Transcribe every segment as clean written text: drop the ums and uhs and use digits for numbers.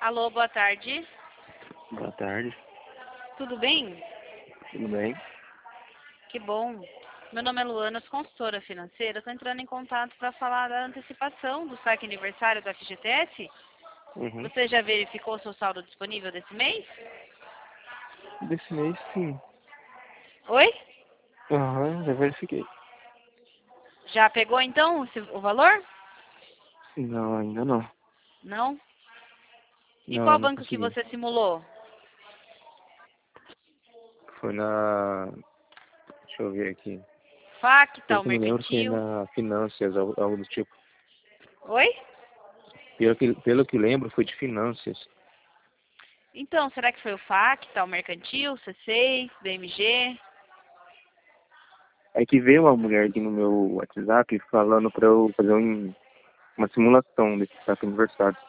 Alô, boa tarde. Boa tarde, Tudo bem? tudo bem? Que bom. Meu nome é Luana, sou consultora financeira. Estou entrando em contato para falar da antecipação do saque aniversário da FGTS. Uhum. Você já verificou o seu saldo disponível desse mês? Desse mês, sim. Oi? Aham, já verifiquei. Já pegou então o valor? Não, ainda não. Não? E Não, qual não banco que consegui. você simulou? Foi na... Deixa eu ver aqui. Facta, Pelo o que eu me lembro, foi Mercantil? na Finanças, algo do tipo. Oi? Pelo que lembro, foi de Finanças. Então, será que foi o Facta, o Mercantil, C6, BMG? É que veio uma mulher aqui no meu WhatsApp falando pra eu fazer uma simulação desse saque aniversário.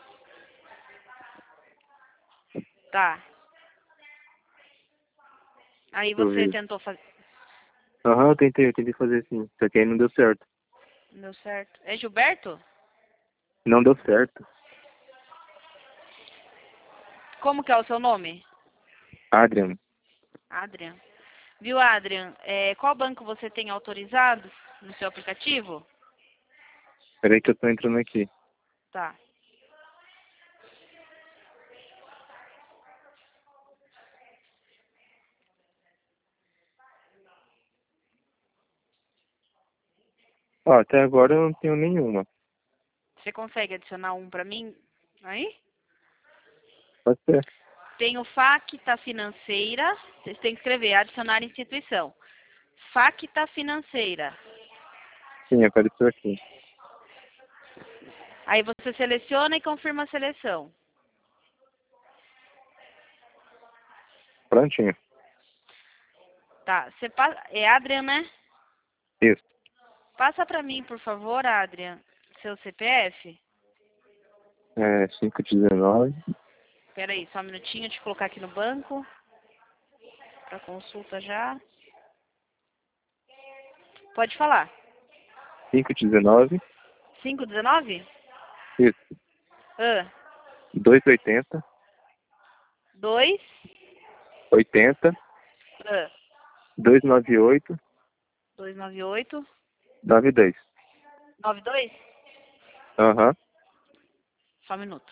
Tá. Aí Deixa eu você ver. tentou fazer. Aham, eu tentei fazer sim. Só que aí não deu certo. Não deu certo. É Gilberto? Não deu certo. Como que é o seu nome? Adrian, Adrian. Viu, Adrian? Qual banco você tem autorizado no seu aplicativo? peraí que eu tô entrando aqui. Tá. Ó, até agora eu não tenho nenhuma. Você consegue adicionar um para mim? Aí? Pode ser. Tem o Facta Financeira. Vocês têm que escrever, adicionar instituição. Facta Financeira. Sim, apareceu aqui. Aí você seleciona e confirma a seleção. Prontinho. Tá. É Adrian, né? Isso. Passa para mim, por favor, Adrian, seu CPF. É 519. Espera aí, só um minutinho, deixa eu colocar aqui no banco. Para consulta já. Pode falar. 519. 519? Isso. Ah, 280. 2. 80. Ah, 298. 298. 92. 92? Aham. Só um minuto.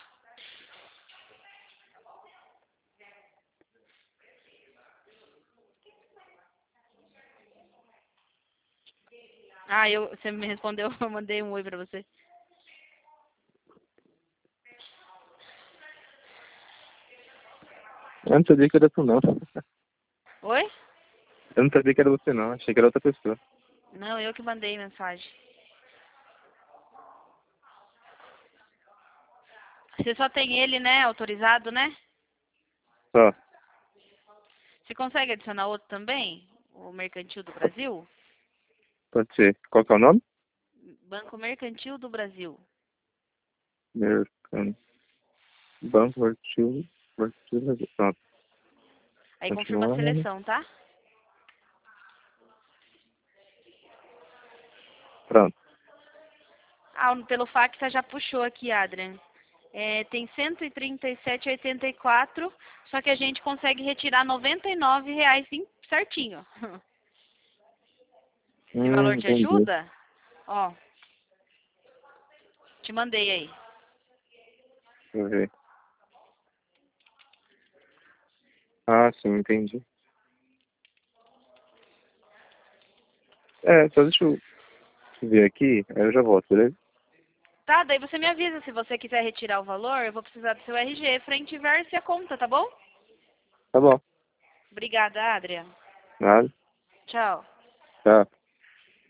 Ah, você me respondeu, eu mandei um oi pra você. Eu não sabia que era tu, não. Oi? Eu não sabia que era você, não. Achei que era outra pessoa. Não, eu que mandei mensagem. Você só tem ele, né, autorizado, né? Só. Você consegue adicionar outro também? O Mercantil do Brasil? Pode ser. Qual que é o nome? Banco Mercantil do Brasil. Mercado. Banco Vertigo. Pronto. Aí confirma a Continuando. seleção, tá? Pronto. Ah, pelo Facta já puxou aqui, Adrian. Tem 137,84, só que a gente consegue retirar R$ 99 certinho. Esse valor te Entendi. ajuda? Ó, te mandei aí. Deixa eu ver. Ah, sim, entendi. Só deixa eu ver aqui, aí eu já volto, beleza? Tá, daí você me avisa se você quiser retirar o valor, eu vou precisar do seu RG, frente e verso e a conta, tá bom? Tá bom. Obrigada, Adrian. Nada. Tchau. Tá.